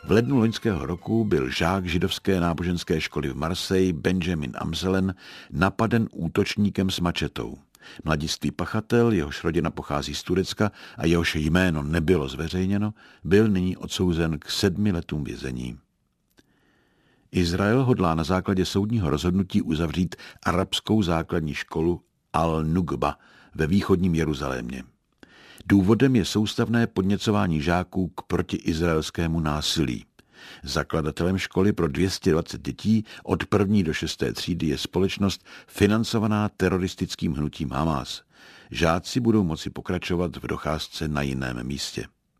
V lednu loňského roku byl žák židovské náboženské školy v Marseille Benjamin Amselen napaden útočníkem s mačetou. Mladistvý pachatel, jehož rodina pochází z Turecka a jehož jméno nebylo zveřejněno, byl nyní odsouzen k 7 letům vězení. Izrael hodlá na základě soudního rozhodnutí uzavřít arabskou základní školu Al-Nugba ve východním Jeruzalémě. Důvodem je soustavné podněcování žáků k protiizraelskému násilí. Zakladatelem školy pro 220 dětí od 1. do 6. třídy je společnost financovaná teroristickým hnutím Hamas. Žáci budou moci pokračovat v docházce na jiném místě.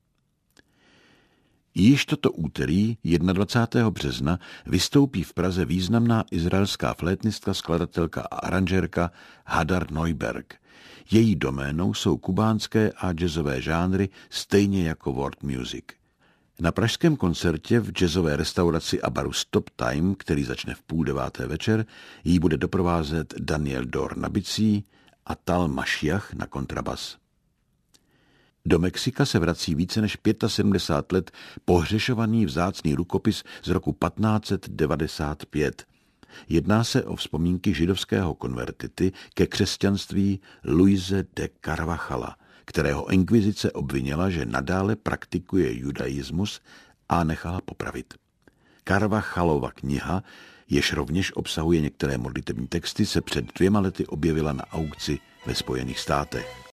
Již toto úterý, 21. března, vystoupí v Praze významná izraelská flétnistka, skladatelka a aranžérka Hadar Neuberg. Její doménou jsou kubánské a jazzové žánry, stejně jako world music. Na pražském koncertě v jazzové restauraci a baru Stop Time, který začne v 8:30 večer, jí bude doprovázet Daniel Dor na bicí a Tal Mashiach na kontrabas. Do Mexika se vrací více než 75 let pohřešovaný vzácný rukopis z roku 1595. Jedná se o vzpomínky židovského konvertity ke křesťanství Luise de Carvajala, kterého inkvizice obvinila, že nadále praktikuje judaismus a nechala popravit. Carvajalova kniha, jež rovněž obsahuje některé modlitební texty, se před 2 lety objevila na aukci ve Spojených státech.